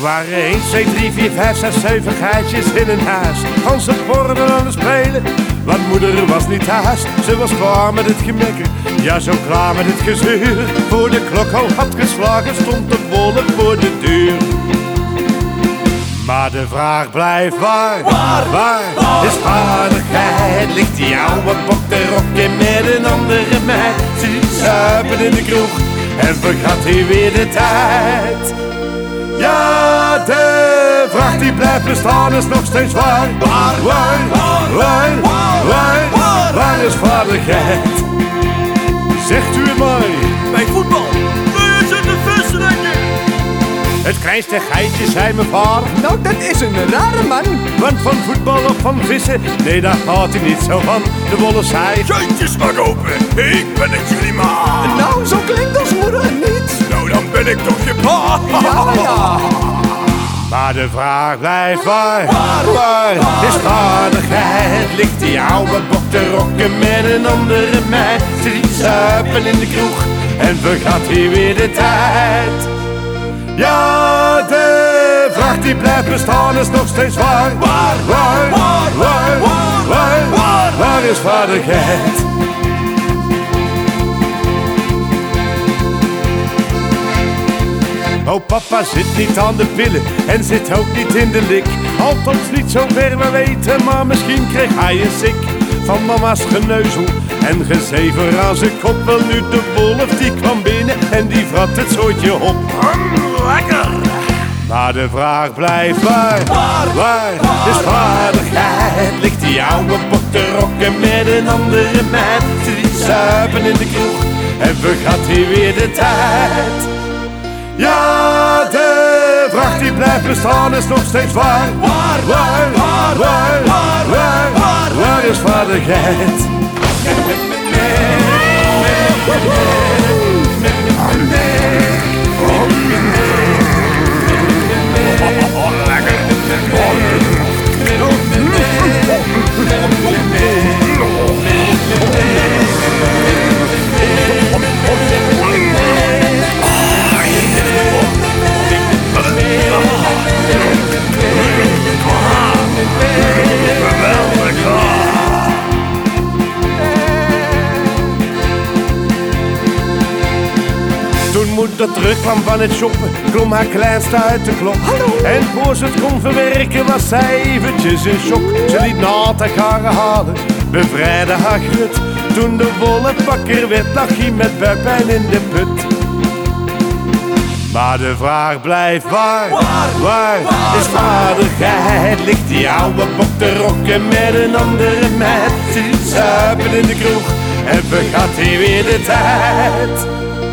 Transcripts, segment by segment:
waren 1, 2, 3, 4, 5, 6, 7 geitjes in een huis. Ganse borden aan het spelen, want moeder was niet thuis. Ze was klaar met het gemekker, ja zo klaar met het gezeur. Voor de klok al had geslagen stond de wolf voor de deur. Maar de vraag blijft waar is vaardigheid? Ligt die oude bok te rokken met een andere meid? Ze zuipen in de kroeg en vergat hij weer de tijd. Ja, de vraag die blijft bestaan is nog steeds waar. Waar is vaardigheid? Zegt u het maar. Bij voetbal kun je de vissen denken. Het kleinste geitje zei mijn vader. Nou, dat is een rare man. Want van voetbal of van vissen, nee daar gaat hij niet zo van. De wolf zei: Geitjes maar open, ik ben het jullie ma. Nou, zo klinkt ons moeder niet. Nou, dan ben ik toch je pa. Ja. Maar de vraag blijft waar is vaardigheid? Ligt die oude bok te rokken met een andere meid? Ze zuipen in de kroeg en vergat hij weer de tijd. Ja, de vraag die blijft bestaan is nog steeds waar. Waar is vaardigheid? Oh, papa zit niet aan de pillen en zit ook niet in de lik. Althans niet zo ver we weten, maar misschien kreeg hij een sik van mama's geneuzel en gezever aan zijn kop. Wel nu de wolf die kwam binnen en die vrat het soortje op. Lekker! Maar de vraag blijft waar is vaardigheid? Ligt die oude bok te rokken met een andere meid? Ze zuipen in de kroeg en vergat hij weer de tijd. Ja, de vraag die blijft bestaan is nog steeds waar. Waar is vaardigheid? Toen moeder terugkwam van het shoppen, klom haar kleinste uit de klok. Hallo. En voor ze het kon verwerken was zij eventjes in shock. Ze liet natte garen halen, bevrijdde haar grut. Toen de wolf wakker werd, lag hij met buikpijn in de put. Maar de vraag blijft waar is vaardigheid? Ligt die oude bok te rokken met een andere meid? Ze zuipen in de kroeg en vergat hij weer de tijd.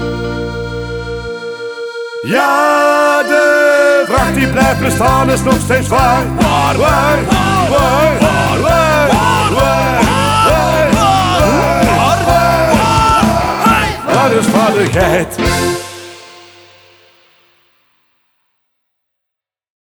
Ja, de vraag die blijft bestaan is nog steeds waar. Waar is vaardigheid?